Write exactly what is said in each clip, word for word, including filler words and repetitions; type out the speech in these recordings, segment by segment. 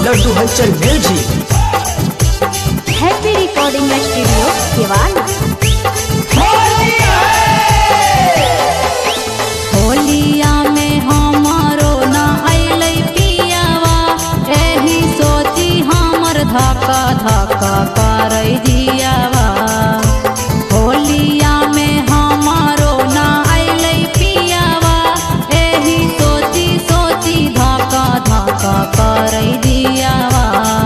लड्डू हलचल music. Happy recording studio केवाल। होलिया में हमारो ना अइलै पियावा, एही सोची हमर धक्का धक्का करै जियावा। होलिया में हमारो ना अइलै पियावा, एही सोची सोची धक्का धक्का करै जियावा।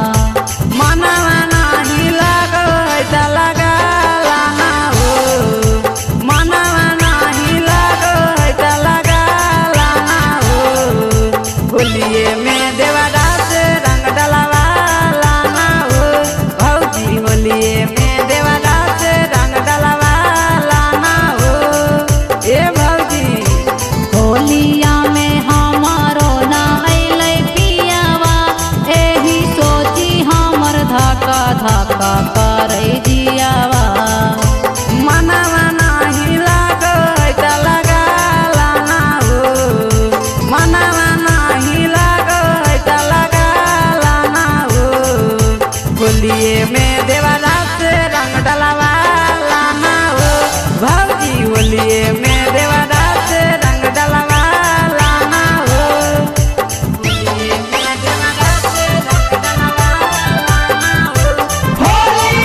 होलिये में देवरा से रंग डलवा लाना हो भौजी, होलिये में देवरा से रंग डलवा लाना हो ए भौजी। होलिया में हमारो ना अइलै पियावा, एही सोची हमर धक्का धक्का करै जियावा। मनवा नाही लागै त लगा लाना हो, मनवा होलिये में देवरा से रंग डलवा लाना हो भौजी, होलिये में देवरा से रंग डलवा लाना हो। होलिये में देवरा से रंग डलवा लाना हो। होली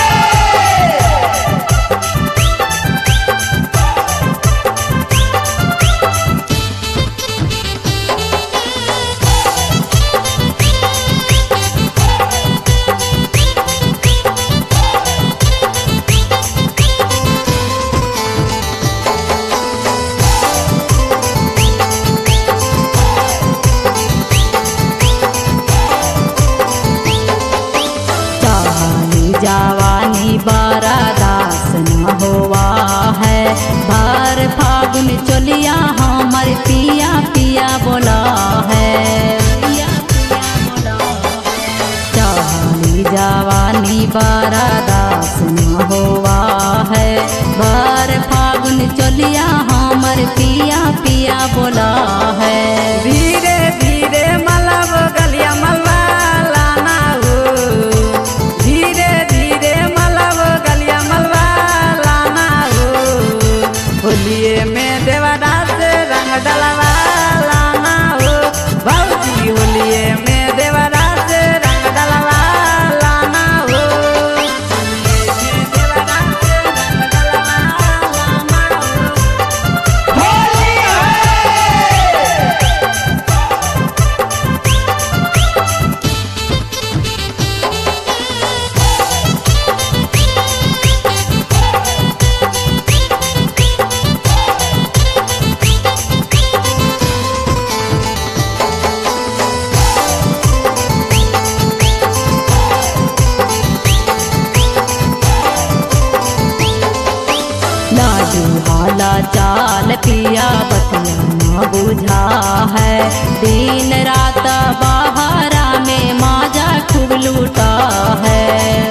जवानी बारा दास न होवा है, भर फागुन चलिया हमर पिया पिया बोला है। चाली जवानी बारा दास न होवा है, भर फागुन चलिया हमर पिया पिया बोला है। धीरे धीरे मलब गलिया मलवा लाना हो, धीरे धीरे मलब गलिया मलवा लाना हो। होलिये में देवरा से रंग डलवा लाना हो भौजी, होलिये में देवरा से रंग डलवा लाना हो। होलिये में देवरा से रंग डलवा लाना हो। होली लाडू हाला चाल पिया बतिया न बुझा है, दिन रात बहारा में माजा खूब लूटा है।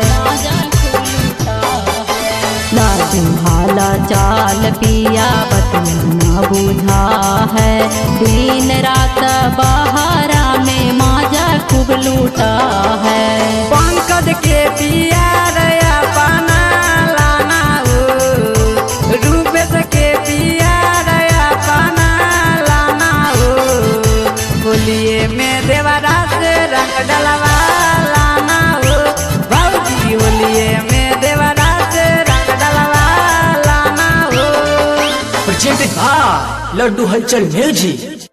लाडू हाला चाल पिया बतिया न बुझा है, दिन रात बहारा में माजा खूब लूटा है। पंकज के पिया रया पाना लाना हो, रूपेश के पिया रया पाना लाना हो। होलिये में देवरा से रंग डलवा लाना हो भौजी, होलिये में देवरा से रंग डलवा लाना हो। प्रेजेंटेड बाय लड्डू हलचल म्यूजिक।